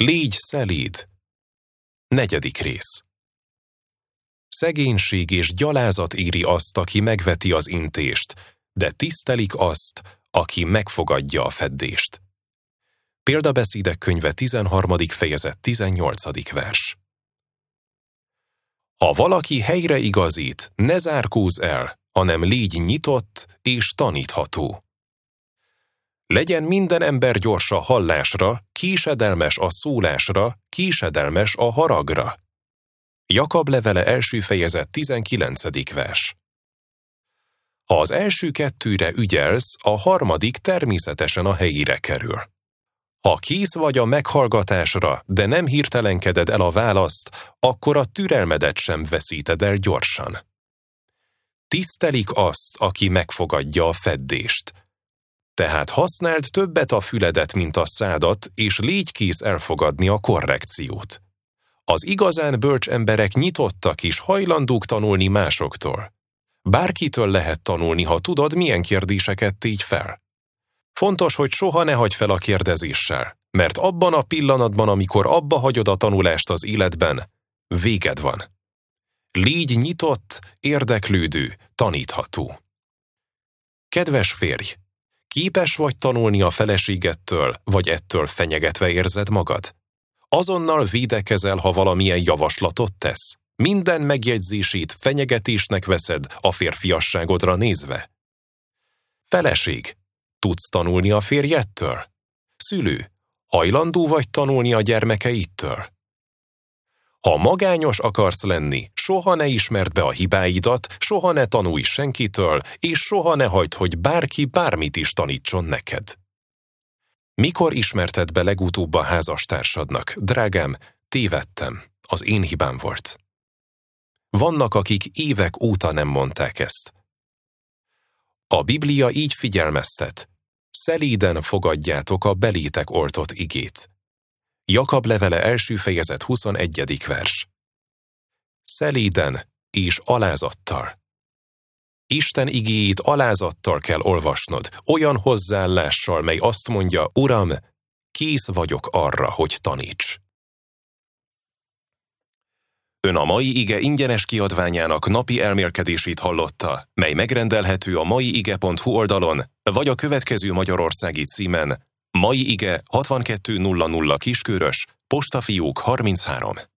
Légy szelíd. 4. rész. Szegénység és gyalázat éri azt, aki megveti az intést, de tisztelik azt, aki megfogadja a feddést. Példabeszédek könyve 13. fejezet 18. vers. Ha valaki helyre igazít, ne zárkózz el, hanem légy nyitott és tanítható. Legyen minden ember gyors a hallásra, késedelmes a szólásra, késedelmes a haragra. Jakab levele 1. fejezet 19. vers. Ha az első 2-re ügyelsz, a 3. természetesen a helyére kerül. Ha kész vagy a meghallgatásra, de nem hirtelenkeded el a választ, akkor a türelmedet sem veszíted el gyorsan. Tisztelik azt, aki megfogadja a feddést. Tehát használd többet a füledet, mint a szádat, és légy kész elfogadni a korrekciót. Az igazán bölcs emberek nyitottak és hajlandók tanulni másoktól. Bárkitől lehet tanulni, ha tudod, milyen kérdéseket tégy fel. Fontos, hogy soha ne hagyj fel a kérdezéssel, mert abban a pillanatban, amikor abba hagyod a tanulást az életben, véged van. Légy nyitott, érdeklődő, tanítható. Kedves férj! Képes vagy tanulni a feleségettől, vagy ettől fenyegetve érzed magad? Azonnal védekezel, ha valamilyen javaslatot tesz? Minden megjegyzését fenyegetésnek veszed a férfiasságodra nézve? Feleség! Tudsz tanulni a férjettől? Szülő! Hajlandó vagy tanulni a gyermekeidtől? Ha magányos akarsz lenni, soha ne ismerd be a hibáidat, soha ne tanulj senkitől, és soha ne hagyd, hogy bárki bármit is tanítson neked. Mikor ismerted be legutóbb a házastársadnak? Drágám, tévedtem, az én hibám volt. Vannak, akik évek óta nem mondták ezt. A Biblia így figyelmeztet: szelíden fogadjátok a belétek oltott igét. Jakab levele 1. fejezet 21. vers. Szelíden és alázattal. Isten igéjét alázattal kell olvasnod, olyan hozzáállással, mely azt mondja: Uram, kész vagyok arra, hogy taníts. Ön a mai ige ingyenes kiadványának napi elmélkedését hallotta, mely megrendelhető a maiige.hu oldalon, vagy a következő magyarországi címen: Mai ige 6200 Kiskörös, Postafiók 33.